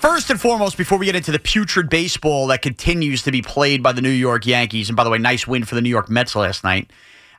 first and foremost, before we get into the putrid baseball that continues to be played by the New York Yankees, and by the way, nice win for the New York Mets last night.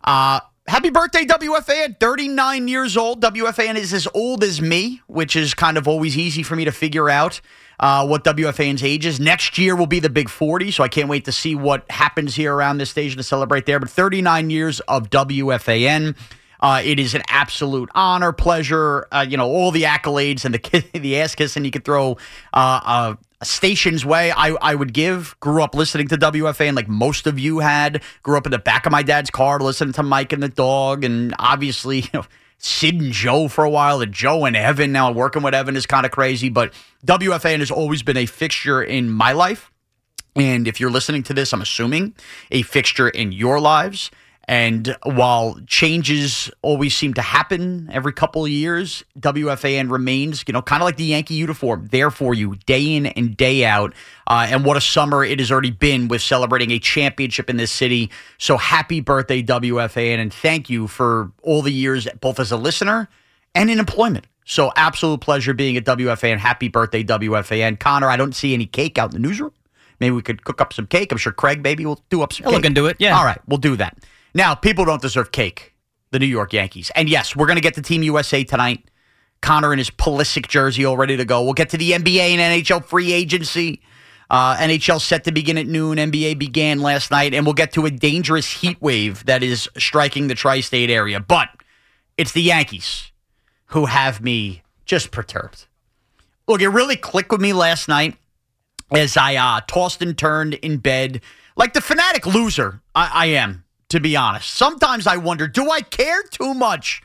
Happy birthday, WFAN. 39 years old. WFAN is as old as me, which is kind of always easy for me to figure out what WFAN's age is. Next year will be the big 40, so I can't wait to see what happens here around this station to celebrate there. But 39 years of WFAN. It is an absolute honor, pleasure, all the accolades and the ass kissing you could throw a station's way I would give. Grew up listening to WFAN like most of you had. Grew up in the back of my dad's car listening to Mike and the dog, and obviously, Sid and Joe for a while, and Joe and Evan. Now working with Evan is kind of crazy, but WFAN has always been a fixture in my life. And if you're listening to this, I'm assuming a fixture in your lives. And while changes always seem to happen every couple of years, WFAN remains, kind of like the Yankee uniform, there for you day in and day out. And what a summer it has already been with celebrating a championship in this city. So happy birthday, WFAN, and thank you for all the years, both as a listener and in employment. So absolute pleasure being at WFAN. Happy birthday, WFAN. Connor, I don't see any cake out in the newsroom. Maybe we could cook up some cake. I'm sure Craig maybe will do up some cake. Look into it, yeah. All right, we'll do that. Now, people don't deserve cake, the New York Yankees. And yes, we're going to get to Team USA tonight. Connor in his Pulisic jersey all ready to go. We'll get to the NBA and NHL free agency. NHL set to begin at noon. NBA began last night. And we'll get to a dangerous heat wave that is striking the tri-state area. But it's the Yankees who have me just perturbed. Look, it really clicked with me last night as I tossed and turned in bed like the fanatic loser I am. To be honest, sometimes I wonder, do I care too much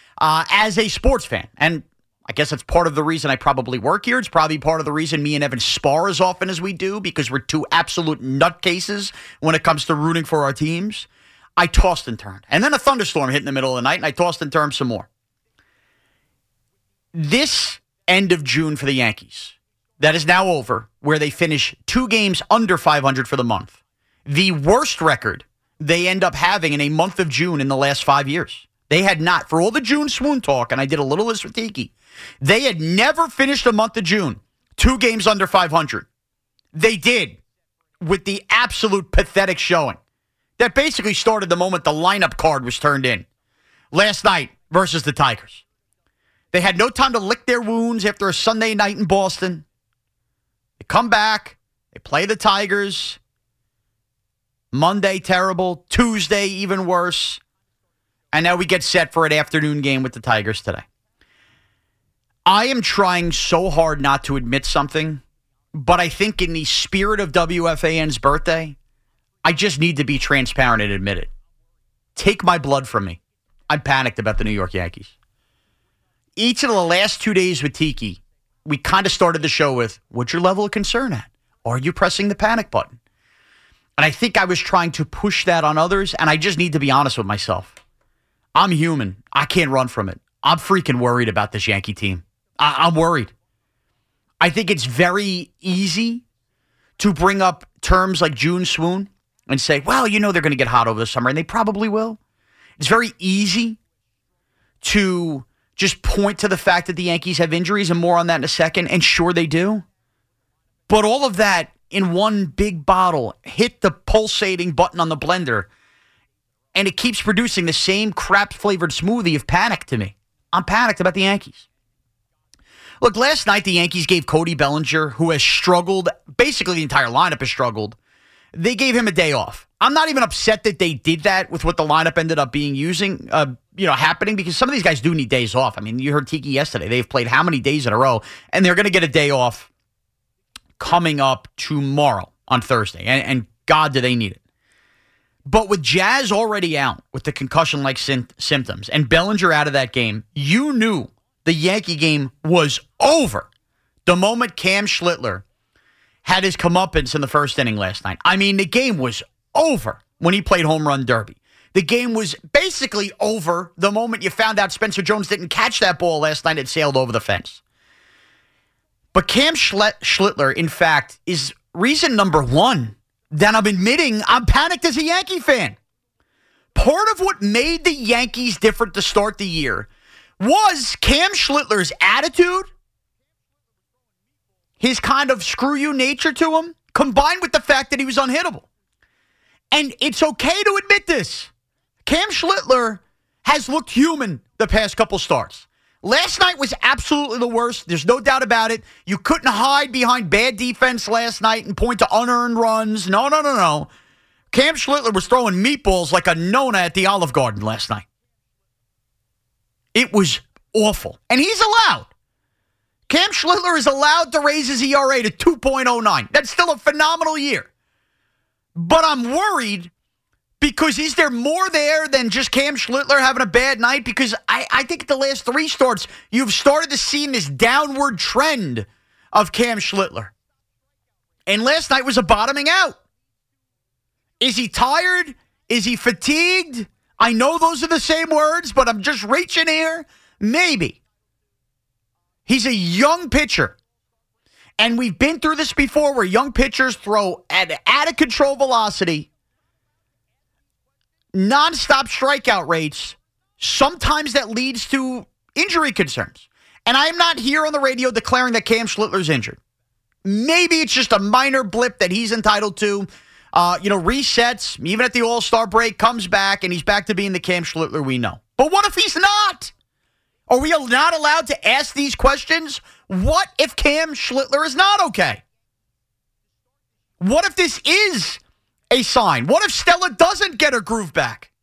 as a sports fan? And I guess that's part of the reason I probably work here. It's probably part of the reason me and Evan spar as often as we do, because we're two absolute nutcases when it comes to rooting for our teams. I tossed and turned. And then a thunderstorm hit in the middle of the night, and I tossed and turned some more. This end of June for the Yankees, that is now over, where they finish 2 games under 500 for the month. The worst record they end up having in a month of June in the last 5 years. They had not, for all the June swoon talk, and I did a little of this with Tiki, they had never finished a month of June 2 games under 500. They did, with the absolute pathetic showing that basically started the moment the lineup card was turned in last night versus the Tigers. They had no time to lick their wounds after a Sunday night in Boston. They come back, they play the Tigers. Monday, terrible. Tuesday, even worse. And now we get set for an afternoon game with the Tigers today. I am trying so hard not to admit something, but I think in the spirit of WFAN's birthday, I just need to be transparent and admit it. Take my blood from me. I'm panicked about the New York Yankees. Each of the last 2 days with Tiki, we kind of started the show with, what's your level of concern at? Are you pressing the panic button? And I think I was trying to push that on others, and I just need to be honest with myself. I'm human. I can't run from it. I'm freaking worried about this Yankee team. I'm worried. I think it's very easy to bring up terms like June swoon and say, well, they're going to get hot over the summer, and they probably will. It's very easy to just point to the fact that the Yankees have injuries, and more on that in a second, and sure they do. But all of that in one big bottle, hit the pulsating button on the blender, and it keeps producing the same crap-flavored smoothie of panic to me. I'm panicked about the Yankees. Look, last night the Yankees gave Cody Bellinger, who has struggled, basically the entire lineup has struggled, they gave him a day off. I'm not even upset that they did that with what the lineup ended up happening, because some of these guys do need days off. I mean, you heard Tiki yesterday. They've played how many days in a row, and they're going to get a day off coming up tomorrow on Thursday, and God, do they need it. But with Jazz already out with the concussion-like symptoms and Bellinger out of that game, you knew the Yankee game was over the moment Cam Schlittler had his comeuppance in the first inning last night. I mean, the game was over when he played home run derby. The game was basically over the moment you found out Spencer Jones didn't catch that ball last night. It sailed over the fence. But Cam Schlittler, in fact, is reason number one that I'm admitting I'm panicked as a Yankee fan. Part of what made the Yankees different to start the year was Cam Schlittler's attitude, his kind of screw you nature to him, combined with the fact that he was unhittable. And it's okay to admit this. Cam Schlittler has looked human the past couple starts. Last night was absolutely the worst. There's no doubt about it. You couldn't hide behind bad defense last night and point to unearned runs. No. Cam Schlittler was throwing meatballs like a Nona at the Olive Garden last night. It was awful. And he's allowed. Cam Schlittler is allowed to raise his ERA to 2.09. That's still a phenomenal year. But I'm worried because is there more there than just Cam Schlittler having a bad night? Because I think the last three starts, you've started to see this downward trend of Cam Schlittler. And last night was a bottoming out. Is he tired? Is he fatigued? I know those are the same words, but I'm just reaching here. Maybe. He's a young pitcher. And we've been through this before where young pitchers throw at out-of-control velocity, nonstop strikeout rates. Sometimes that leads to injury concerns. And I'm not here on the radio declaring that Cam Schlittler's injured. Maybe it's just a minor blip that he's entitled to. Resets, even at the All-Star break, comes back, and he's back to being the Cam Schlittler we know. But what if he's not? Are we not allowed to ask these questions? What if Cam Schlittler is not okay? What if this is a sign? What if Stella doesn't get her groove back?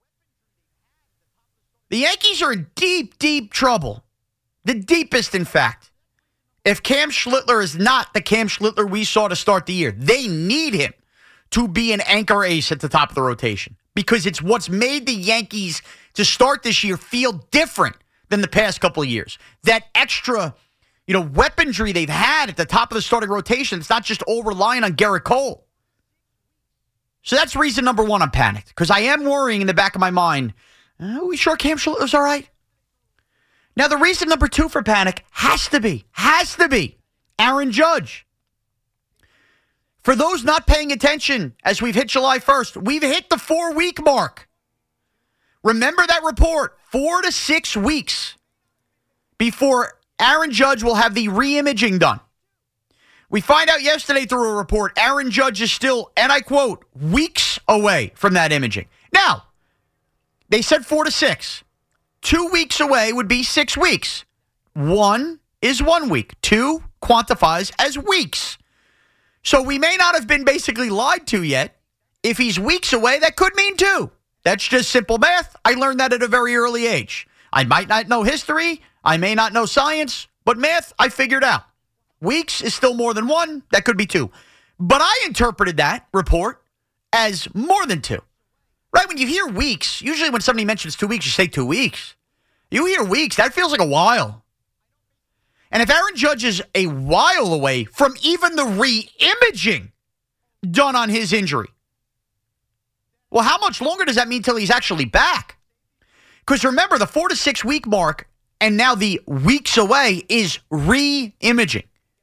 The Yankees are in deep, deep trouble. The deepest, in fact. If Cam Schlittler is not the Cam Schlittler we saw to start the year, they need him to be an anchor ace at the top of the rotation because it's what's made the Yankees to start this year feel different than the past couple of years. That extra, weaponry they've had at the top of the starting rotation. It's not just all relying on Garrett Cole. So that's reason number one I'm panicked because I am worrying in the back of my mind, are we sure Cam Schlittler's all right? Now, the reason number two for panic has to be Aaron Judge. For those not paying attention, as we've hit July 1st, we've hit the 4-week mark. Remember that report, 4 to 6 weeks before Aaron Judge will have the re-imaging done. We find out yesterday through a report, Aaron Judge is still, and I quote, weeks away from that imaging. Now, they said 4 to 6. 2 weeks away would be 6 weeks. 1 is 1 week. 2 quantifies as weeks. So we may not have been basically lied to yet. If he's weeks away, that could mean 2. That's just simple math. I learned that at a very early age. I might not know history. I may not know science. But math, I figured out. Weeks is still more than 1. That could be 2. But I interpreted that report as more than 2. Right? When you hear weeks, usually when somebody mentions 2 weeks, you say 2 weeks. You hear weeks, that feels like a while. And if Aaron Judge is a while away from even the re-imaging done on his injury, well, how much longer does that mean till he's actually back? Because remember, the 4 to 6 week mark and now the weeks away is re-imaging.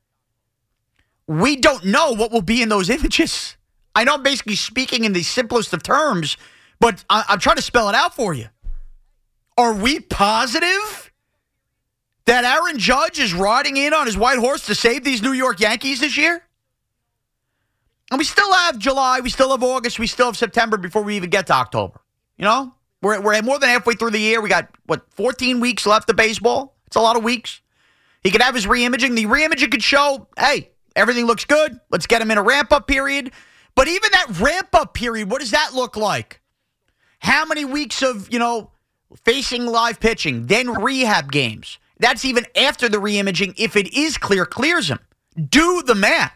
We don't know what will be in those images. I know I'm basically speaking in the simplest of terms, but I'm trying to spell it out for you. Are we positive that Aaron Judge is riding in on his white horse to save these New York Yankees this year? And we still have July, we still have August, we still have September before we even get to October. We're more than halfway through the year. We got, 14 weeks left of baseball? It's a lot of weeks. He could have his re-imaging. The re-imaging could show, hey, everything looks good. Let's get him in a ramp-up period. But even that ramp-up period, what does that look like? How many weeks of, facing live pitching, then rehab games? That's even after the re-imaging. If it is clears him. Do the math.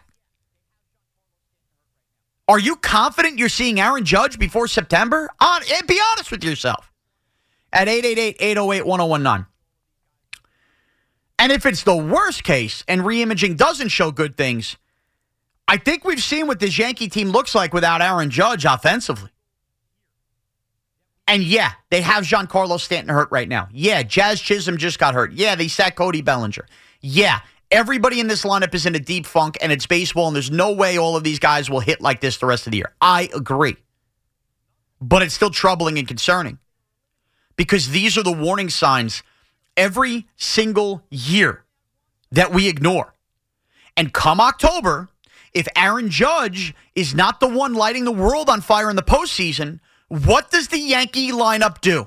Are you confident you're seeing Aaron Judge before September? Be honest with yourself. At 888-808-1019. And if it's the worst case and re-imaging doesn't show good things, I think we've seen what this Yankee team looks like without Aaron Judge offensively. And yeah, they have Giancarlo Stanton hurt right now. Yeah, Jazz Chisholm just got hurt. Yeah, they sat Cody Bellinger. Yeah, everybody in this lineup is in a deep funk, and it's baseball, and there's no way all of these guys will hit like this the rest of the year. I agree. But it's still troubling and concerning because these are the warning signs every single year that we ignore. And come October, if Aaron Judge is not the one lighting the world on fire in the postseason, what does the Yankee lineup do?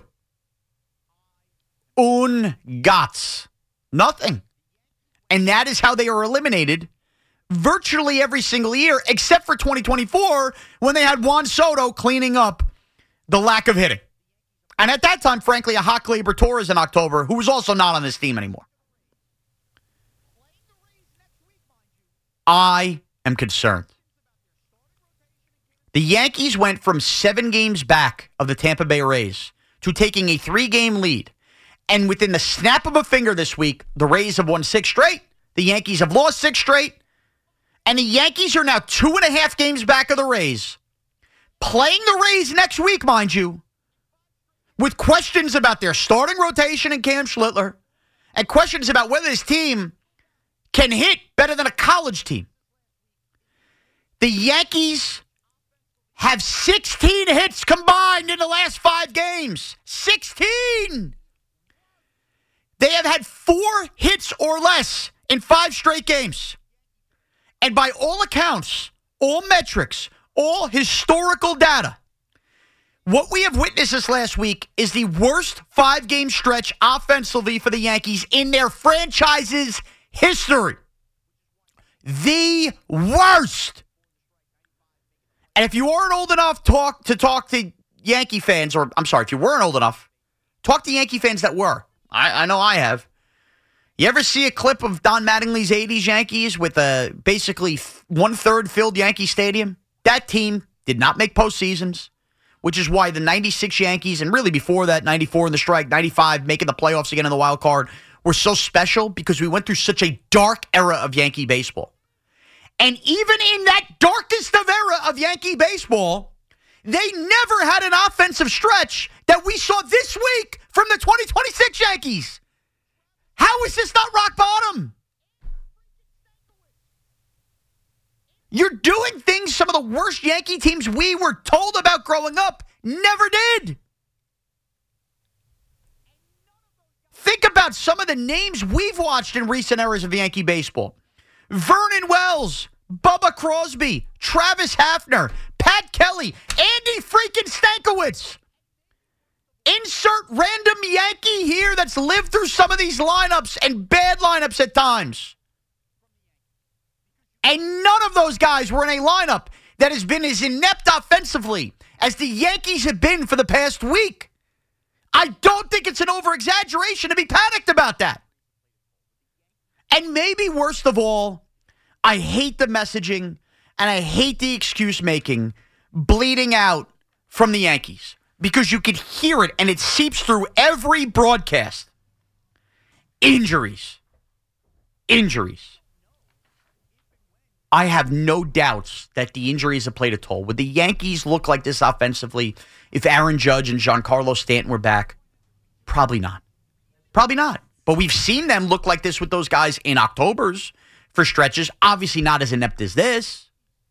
Gats. Nothing. And that is how they are eliminated virtually every single year, except for 2024, when they had Juan Soto cleaning up the lack of hitting. And at that time, frankly, a hot Gleyber Torres in October, who was also not on this team anymore. I am concerned. The Yankees went from 7 games back of the Tampa Bay Rays to taking a 3-game lead. And within the snap of a finger this week, the Rays have won 6 straight. The Yankees have lost 6 straight. And the Yankees are now 2.5 games back of the Rays. Playing the Rays next week, mind you, with questions about their starting rotation in Cam Schlittler and questions about whether this team can hit better than a college team. The Yankees have 16 hits combined in the last 5 games. 16! They have had 4 hits or less in 5 straight games. And by all accounts, all metrics, all historical data, what we have witnessed this last week is the worst 5-game stretch offensively for the Yankees in their franchise's history. The worst. And if you aren't old enough to talk to Yankee fans, or I'm sorry, if you weren't old enough, talk to Yankee fans that were. I know I have. You ever see a clip of Don Mattingly's 80s Yankees with a basically 1/3 filled Yankee Stadium? That team did not make postseasons, which is why the 96 Yankees, and really before that, 94 in the strike, 95 making the playoffs again in the wild card, were so special because we went through such a dark era of Yankee baseball. And even in that darkest of era of Yankee baseball, they never had an offensive stretch that we saw this week from the 2026 Yankees. How is this not rock bottom? You're doing things some of the worst Yankee teams we were told about growing up never did. Think about some of the names we've watched in recent eras of Yankee baseball. Vernon Wells, Bubba Crosby, Travis Hafner, Pat Kelly, Andy freaking Stankiewicz. Insert random Yankee here that's lived through some of these lineups and bad lineups at times. And none of those guys were in a lineup that has been as inept offensively as the Yankees have been for the past week. I don't think it's an over-exaggeration to be panicked about that. And maybe worst of all, I hate the messaging and I hate the excuse-making bleeding out from the Yankees because you could hear it and it seeps through every broadcast. Injuries. I have no doubts that the injuries have played a toll. Would the Yankees look like this offensively if Aaron Judge and Giancarlo Stanton were back? Probably not. But we've seen them look like this with those guys in Octobers for stretches. Obviously not as inept as this.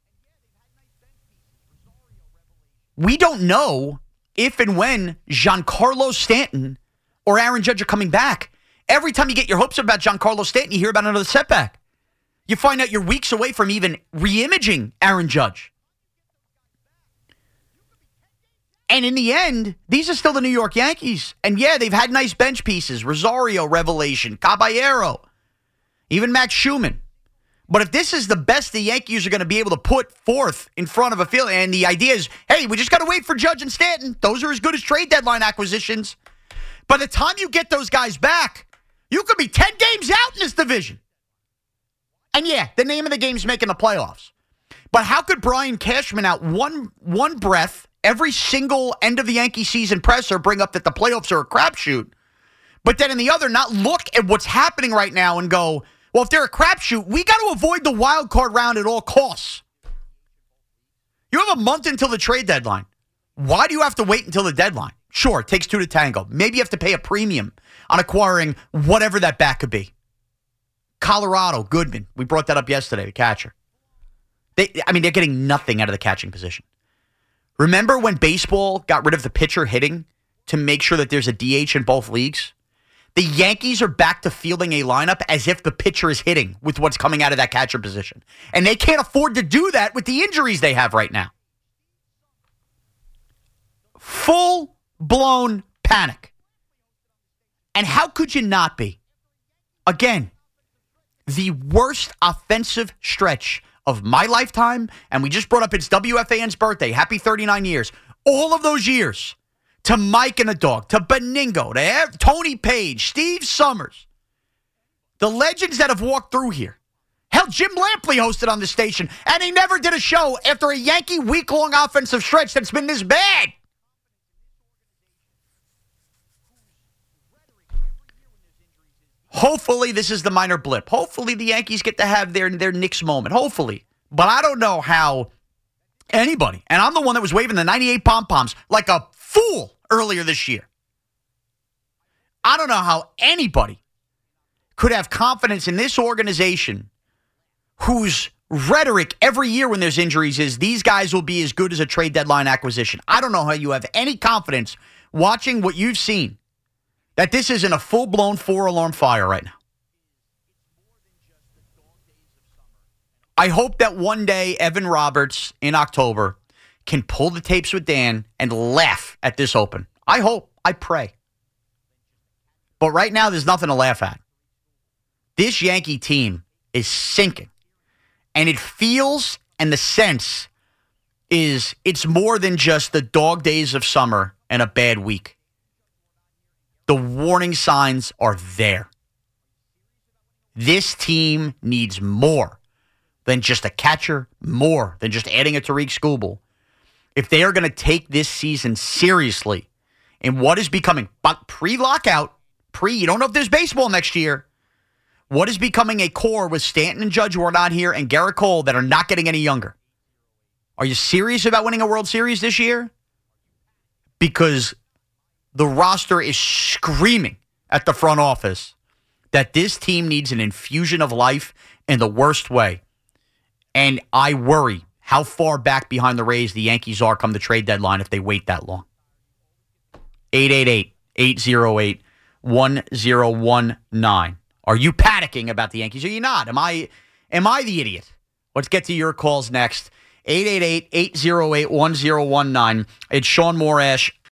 We don't know if and when Giancarlo Stanton or Aaron Judge are coming back. Every time you get your hopes up about Giancarlo Stanton, you hear about another setback. You find out you're weeks away from even re-imaging Aaron Judge. And in the end, these are still the New York Yankees. And yeah, they've had nice bench pieces. Rosario, revelation, Caballero, even Max Schumann. But if this is the best the Yankees are going to be able to put forth in front of a field, and the idea is, hey, we just got to wait for Judge and Stanton. Those are as good as trade deadline acquisitions. By the time you get those guys back, you could be 10 games out in this division. And yeah, the name of the game is making the playoffs. But how could Brian Cashman out one breath every single end of the Yankee season presser bring up that the playoffs are a crapshoot, but then in the other not look at what's happening right now and go, well, if they're a crapshoot, we got to avoid the wild card round at all costs. You have a month until the trade deadline. Why do you have to wait until the deadline? Sure, it takes 2 to tango. Maybe you have to pay a premium on acquiring whatever that bat could be. Colorado, Goodman. We brought that up yesterday, the catcher. They're getting nothing out of the catching position. Remember when baseball got rid of the pitcher hitting to make sure that there's a DH in both leagues? The Yankees are back to fielding a lineup as if the pitcher is hitting with what's coming out of that catcher position. And they can't afford to do that with the injuries they have right now. Full-blown panic. And how could you not be? Again, the worst offensive stretch of my lifetime, and we just brought up it's WFAN's birthday. Happy 39 years. All of those years, to Mike and the Dog, to Beningo, to Tony Page, Steve Summers, the legends that have walked through here. Hell, Jim Lampley hosted on the station, and he never did a show after a Yankee week-long offensive stretch that's been this bad. Hopefully, this is the minor blip. Hopefully, the Yankees get to have their Knicks moment. Hopefully. But I don't know how anybody, and I'm the one that was waving the 98 pom-poms like a fool earlier this year. I don't know how anybody could have confidence in this organization whose rhetoric every year when there's injuries is these guys will be as good as a trade deadline acquisition. I don't know how you have any confidence watching what you've seen that this isn't a full-blown four-alarm fire right now. I hope that one day Evan Roberts in October can pull the tapes with Dan and laugh at this open. I hope. I pray. But right now, there's nothing to laugh at. This Yankee team is sinking. And it feels, and the sense is, it's more than just the dog days of summer and a bad week. The warning signs are there. This team needs more than just a catcher, more than just adding a Tariq Skubal. If they are going to take this season seriously in what is becoming pre-lockout, you don't know if there's baseball next year, what is becoming a core with Stanton and Judge who are not here and Garrett Cole that are not getting any younger. Are you serious about winning a World Series this year? Because the roster is screaming at the front office that this team needs an infusion of life in the worst way. And I worry how far back behind the Rays the Yankees are come the trade deadline if they wait that long. 888-808-1019. Are you panicking about the Yankees? Are you not? Am I the idiot? Let's get to your calls next. 888-808-1019. It's Sean Morash.